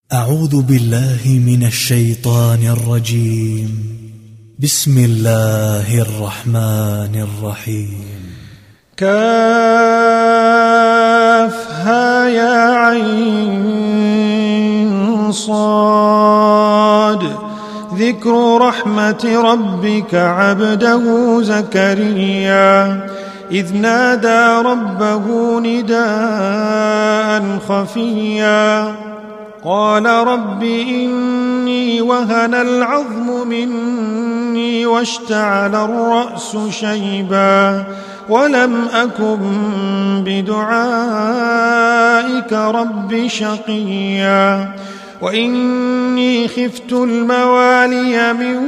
أعوذ بالله من الشيطان الرجيم. بسم الله الرحمن الرحيم. كافها يا عين صاد. ذكر رحمة ربك عبده زكريا إذ نادى ربه نداء خفيا قال رب إني وهن العظم مني واشتعل الرأس شيبا ولم أكن بدعائك رب شقيا وإني خفت الموالي من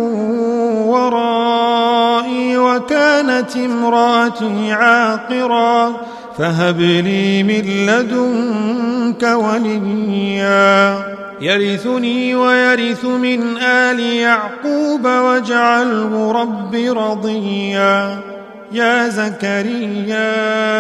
ورائي وكانت امرأتي عاقرا فهب لي من لدنك وليا يرثني ويرث من آل يعقوب واجعله رب رضيا. يا زكريا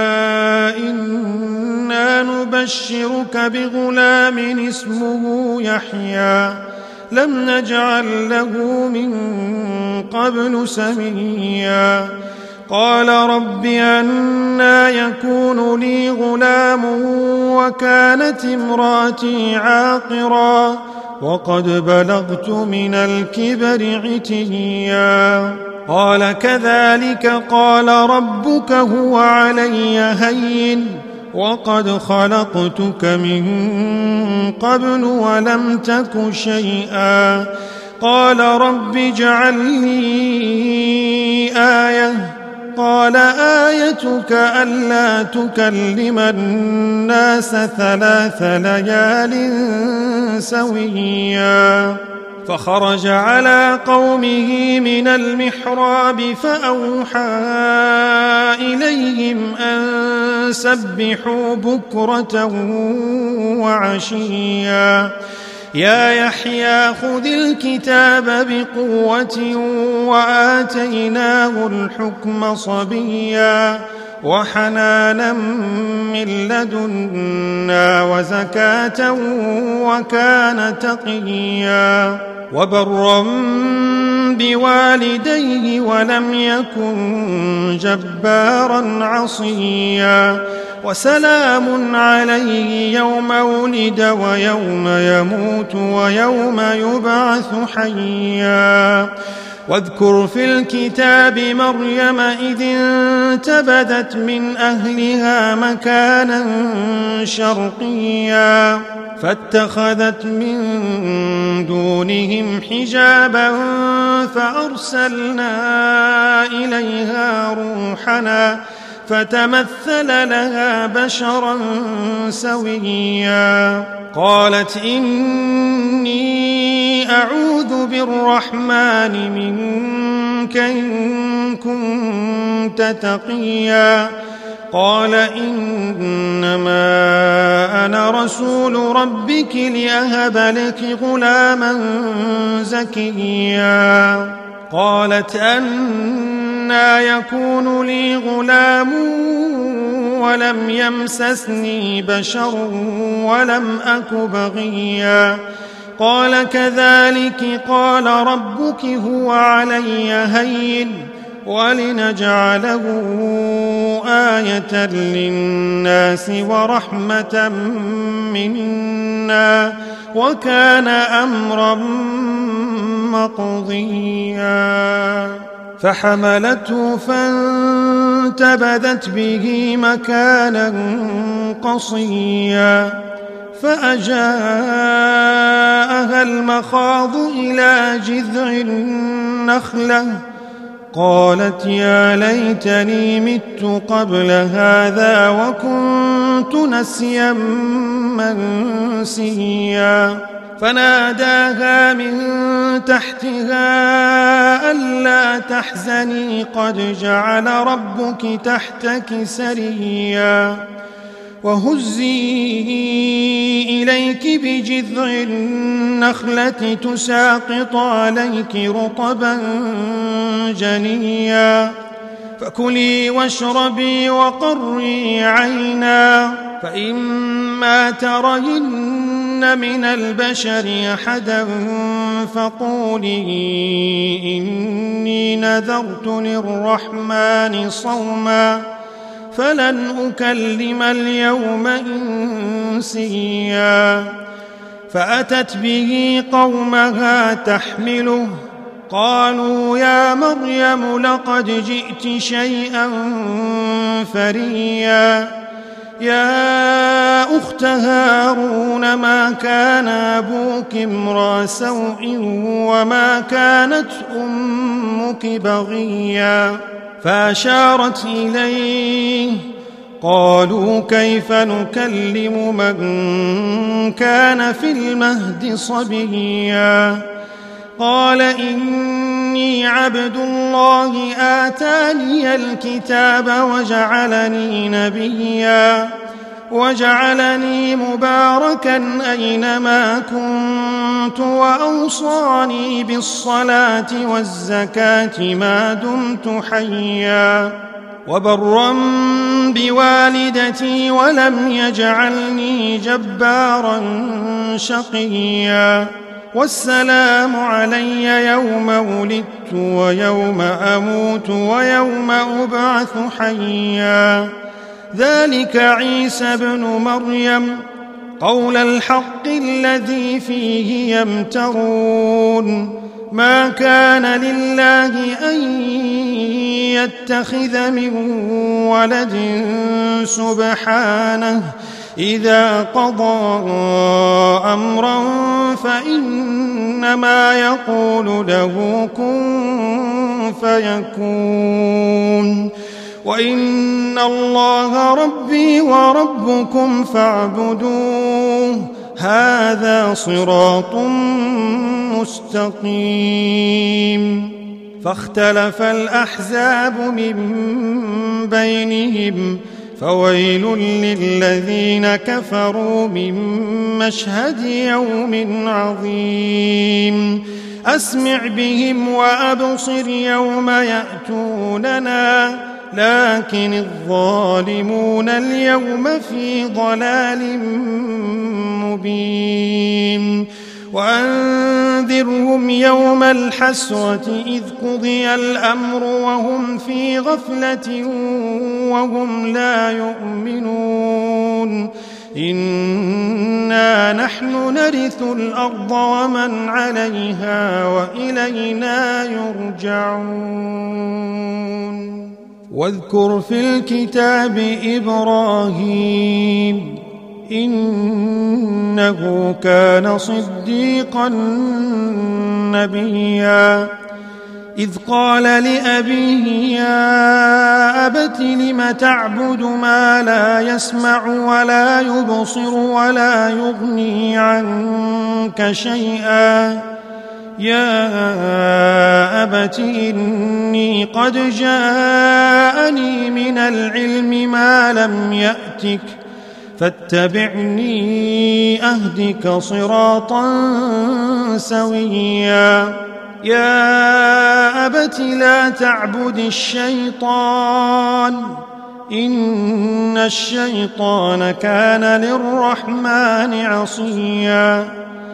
إنا نبشرك بغلام اسمه يحيى لم نجعل له من قبل سميا قال رب أنى يكون لي غلام وكانت امرأتي عاقرا وقد بلغت من الكبر عتيا قال كذلك قال ربك هو علي هين وقد خلقتك من قبل ولم تك شيئا قال رب اجعل لي آية قال آيتك ألا تكلم الناس 3 ليال سويا فخرج على قومه من المحراب فأوحى إليهم أن سبحوا بكرة وعشيا يا يحيى خذ الكتاب بقوة وآتيناه الحكم صبيا وحنانا من لدنا وزكاة وكان تقيا وبرا بوالديه ولم يكن جبارا عصيا وسلام عليه يوم ولد ويوم يموت ويوم يبعث حيا واذكر في الكتاب مريم إذ انتبذت من أهلها مكانا شرقيا فاتخذت من دونهم حجابا فأرسلنا إليها روحنا فتمثل لها بشرا سويا قالت إني أعوذ بالرحمن منك إن كنت تقيا قال إنما أنا رسول ربك لأهب لك غلاما زكيا قالت أنى يكون لي غلام ولم يمسسني بشر ولم أك بغيا قال كذلك قال ربك هو علي هين ولنجعله آية للناس ورحمة منا وكان أمرا مقضيا فحملته فانتبذت به مكانا قصيا فأجاءها المخاض إلى جذع النخلة قالت يا ليتني مت قبل هذا وكنت نسيا منسيا فناداها من تحتها ألا تحزني قد جعل ربك تحتك سريا وهزي إليك بجذع النخلة تساقط عليك رطبا جنيا فكلي واشربي وقري عينا، فإما ترين من البشر أحدا فقولي إني نذرت للرحمن صوما فلن أكلم اليوم إنسيا. فأتت به قومها تحمله، قالوا يا مريم لقد جئت شيئا فريا. يا أخت هارون ما كان أبوك امرأ سوء وما كانت أمك بغيا. فأشارت إليه، قالوا كيف نكلم من كان في المهد صبيا. قال إني عبد الله آتاني الكتاب وجعلني نبيا وجعلني مباركا أينما كنت وأوصاني بالصلاة والزكاة ما دمت حيا وبرا بوالدتي ولم يجعلني جبارا شقيا. والسلام علي يوم ولدت ويوم أموت ويوم أبعث حيا. ذلك عيسى ابن مريم قول الحق الذي فيه يمترون. ما كان لله أن يتخذ من ولد سبحانه إذا قضى أمرا فإنما يقول له كن فيكون. وإن الله ربي وربكم فاعبدوه هذا صراط مستقيم. فاختلف الأحزاب من بينهم فويل للذين كفروا من مشهد يوم عظيم. أسمع بهم وأبصر يوم يأتوننا لكن الظالمون اليوم في ضلال مبين. وأنذرهم يوم الحسرة إذ قضي الأمر وهم في غفلة وهم لا يؤمنون. إنا نحن نرث الأرض ومن عليها وإلينا يرجعون. واذكر في الكتاب إبراهيم إنه كان صديقا نبيا. إذ قال لأبيه يا أبت لم تعبد ما لا يسمع ولا يبصر ولا يغني عنك شيئا. يا أبت إني قد جاءني من العلم ما لم يأتك فاتبعني أهدك صراطا سويا. يا أبت لا تعبد الشيطان إن الشيطان كان للرحمن عصيا.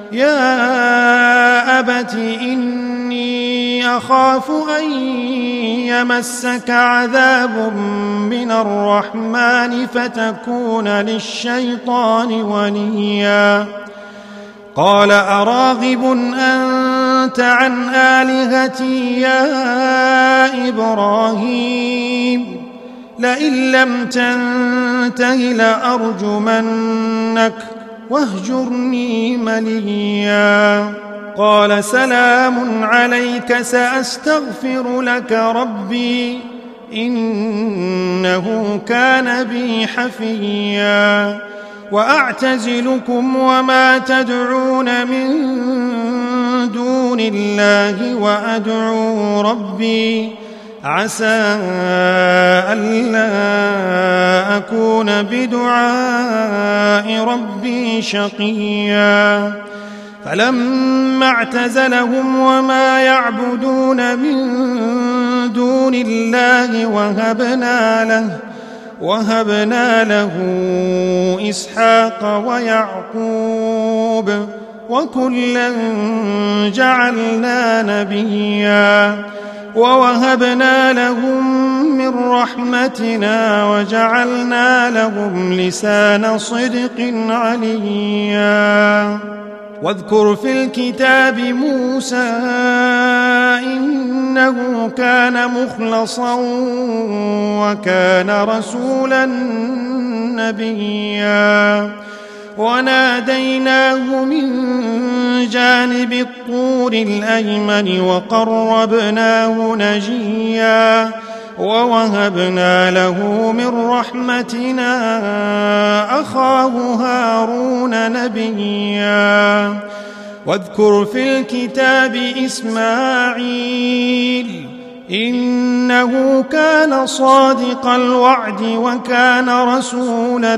يا أبت إني أخاف أن يمسك عذاب من الرحمن فتكون للشيطان وليا. قال أراغب أنت عن آلهتي يا إبراهيم لئن لم تنته لأرجمنك واهجرني مليا. قال سلام عليك سأستغفر لك ربي إنه كان بي حفيا. وأعتزلكم وما تدعون من دون الله وأدعو ربي عسى ألا أكون بدعاء ربي شقيا. فلما اعتزلهم وما يعبدون من دون الله وهبنا له إسحاق ويعقوب وكلا جعلنا نبيا ووهبنا لهم من رحمتنا وجعلنا لهم لسان صدق عليا. واذكر في الكتاب موسى إنه كان مخلصا وكان رسولا نبيا وناديناه من جانب الطور الأيمن وقربناه نجيا ووهبنا له من رحمتنا أخاه هارون نبيا. واذكر في الكتاب إسماعيل إنه كان صادق الوعد وكان رسولا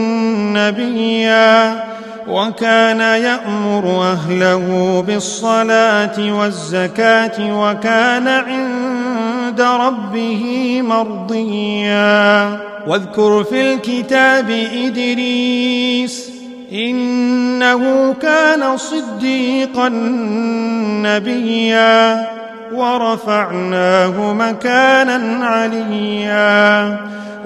نبيا وكان يأمر أهله بالصلاة والزكاة وكان عند ربه مرضيا. واذكر في الكتاب إدريس إنه كان صديقا نبيا ورفعناه مكانا عليا.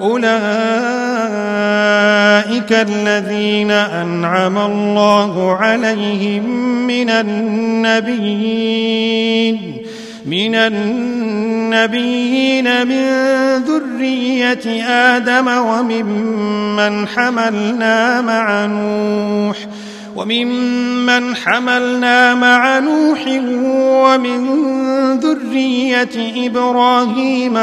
أولئك الذين أنعم الله عليهم من النبيين من ذرية آدم وممن حملنا مع نوح ومن ذرية إبراهيم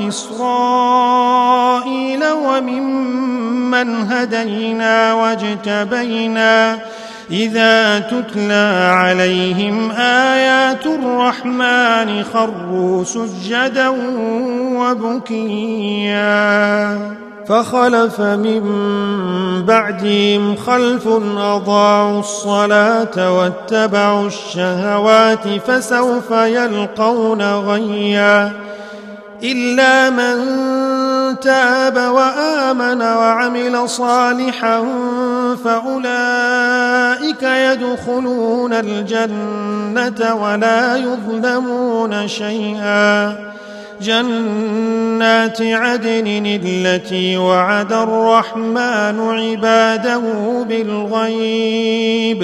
وإسرائيل وممن هدينا واجتبينا إذا تتلى عليهم آيات الرحمن خروا سجدا وبكيا. فخلف من بعدهم خلف أضاعوا الصلاة واتبعوا الشهوات فسوف يلقون غيا. إلا من تاب وآمن وعمل صالحا فأولئك يدخلون الجنة ولا يظلمون شيئا. جنات عدن التي وعد الرحمن عباده بالغيب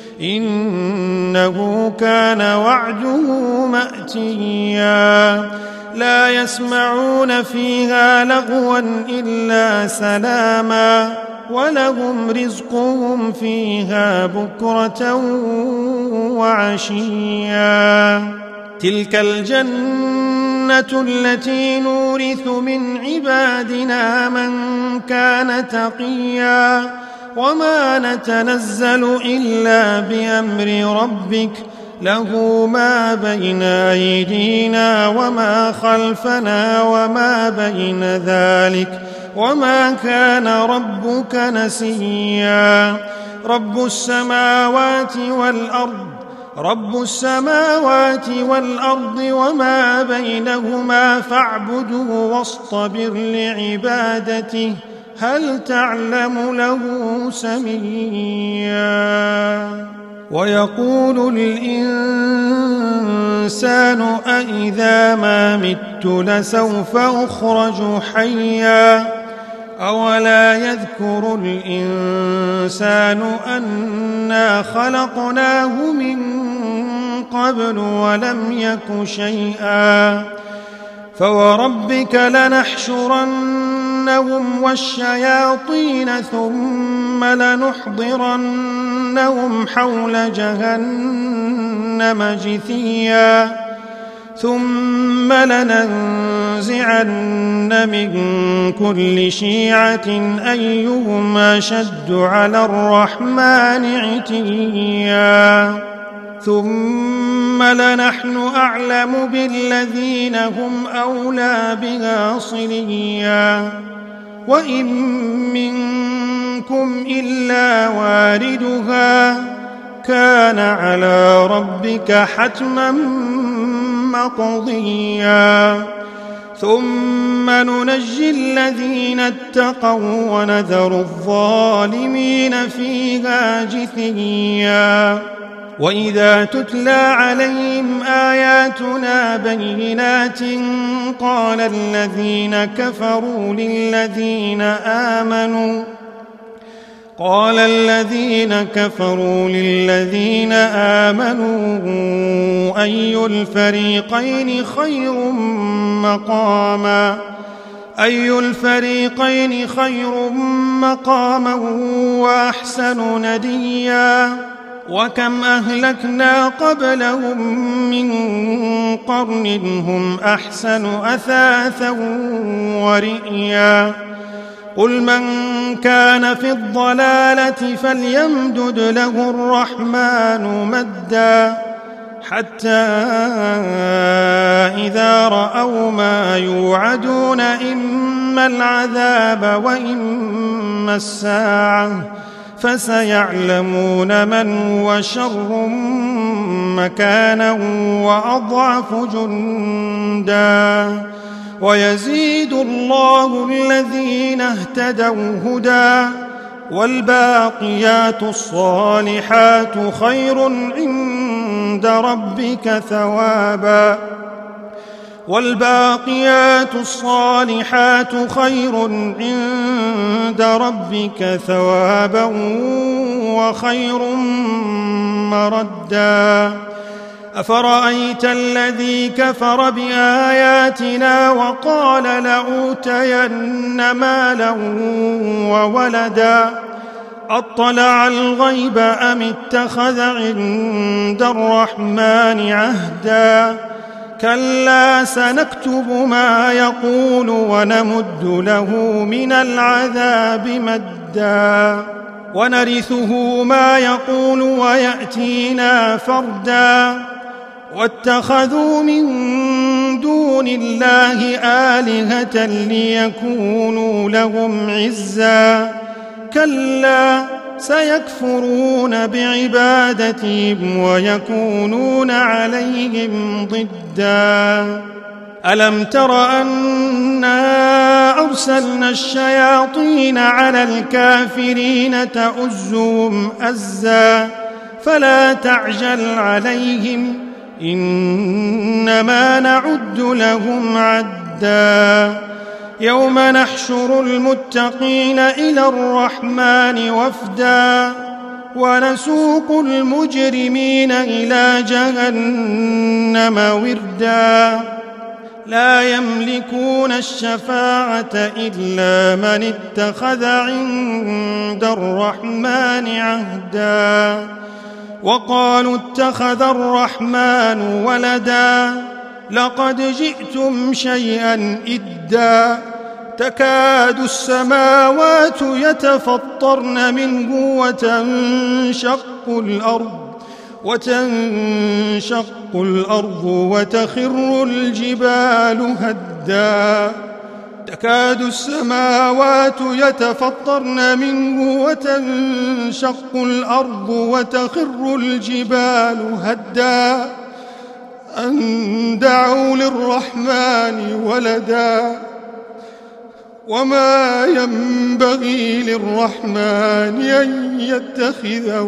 إنه كان وعده مأتيا. لا يسمعون فيها لغوا إلا سلاما ولهم رزقهم فيها بكرة وعشيا. تلك الجنة التي نورث من عبادنا من كان تقيا. وما نتنزل إلا بأمر ربك له ما بين أيدينا وما خلفنا وما بين ذلك وما كان ربك نسيا. رب السماوات والأرض وما بينهما فاعبده واصطبر لعبادته هل تعلم له سميا. ويقول الإنسان أإذا ما مت لسوف أخرج حيا. أولا يذكر الإنسان أنا خلقناه من قبل ولم يك شيئا. فوربك لنحشرنهم والشياطين ثم لنحضرنهم حول جهنم جثيا. ثم لننزعن من كل شيعة أيهم أشد على الرحمن عتيا. ثم لنحن أعلم بالذين هم أولى بها صليا. وإن منكم إلا واردها كان على ربك حتما مقضيا. ثم ننجي الذين اتقوا ونذر الظالمين فيها جثيا وإذا تتلى عليهم آياتنا بينات قال الذين كفروا للذين آمنوا أي الفريقين خير مقاما وأحسن نديا وكم أهلكنا قبلهم من قرن هم أحسن أثاثا ورئيا قل من كان في الضلالة فليمدد له الرحمن مدا حتى إذا رأوا ما يوعدون إما العذاب وإما الساعة فسيعلمون من هو شر مكانا وأضعف جندا ويزيد الله الذين اهتدوا هدى والباقيات الصالحات خير عند ربك ثوابا وخير مردا أفرأيت الذي كفر بآياتنا وقال لأوتين مالا وولدا أطلع الغيب أم اتخذ عند الرحمن عهدا كلا سنكتب ما يقول ونمد له من العذاب مدا ونرثه ما يقول ويأتينا فردا واتخذوا من دون الله آلهة ليكونوا لهم عزا كلا سيكفرون بعبادتهم ويكونون عليهم ضدا ألم تر أنا أرسلنا الشياطين على الكافرين تؤزهم أزا فلا تعجل عليهم إنما نعد لهم عدا يوم نحشر المتقين إلى الرحمن وفدا ونسوق المجرمين إلى جهنم وردا لا يملكون الشفاعة إلا من اتخذ عند الرحمن عهدا وقالوا اتخذ الرحمن ولدا لقد جئتم شيئا إدا تكاد السماوات يتفطرن منه وتنشق الأرض وتخر الجبال هدا تكاد السماوات يتفطرن منه وتنشق الأرض وتخر الجبال هدا أن دعوا للرحمن ولدا وما ينبغي للرحمن أن يتخذ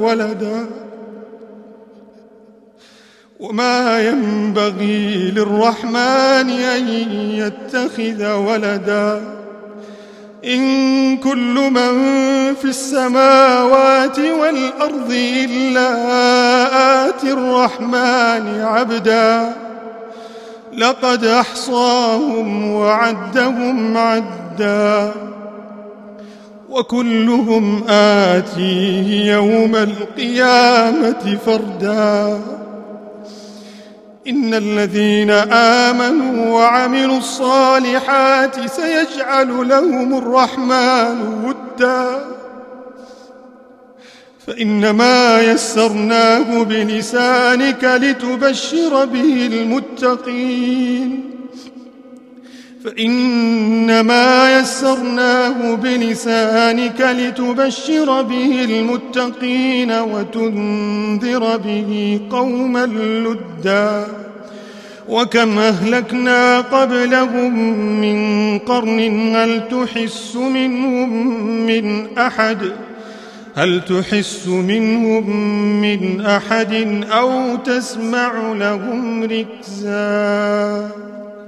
ولدا إن كل من في السماوات والأرض إلا آتي الرحمن عبدا لقد أحصاهم وعدهم عدا وكلهم آتيه يوم القيامة فردا إن الذين آمنوا وعملوا الصالحات سيجعل لهم الرحمن ودا فإنما يسرناه بلسانك لتبشر به المتقين وتنذر به قوما لدا وكم أهلكنا قبلهم من قرن هل تحس منهم من أحد أو تسمع لهم ركزا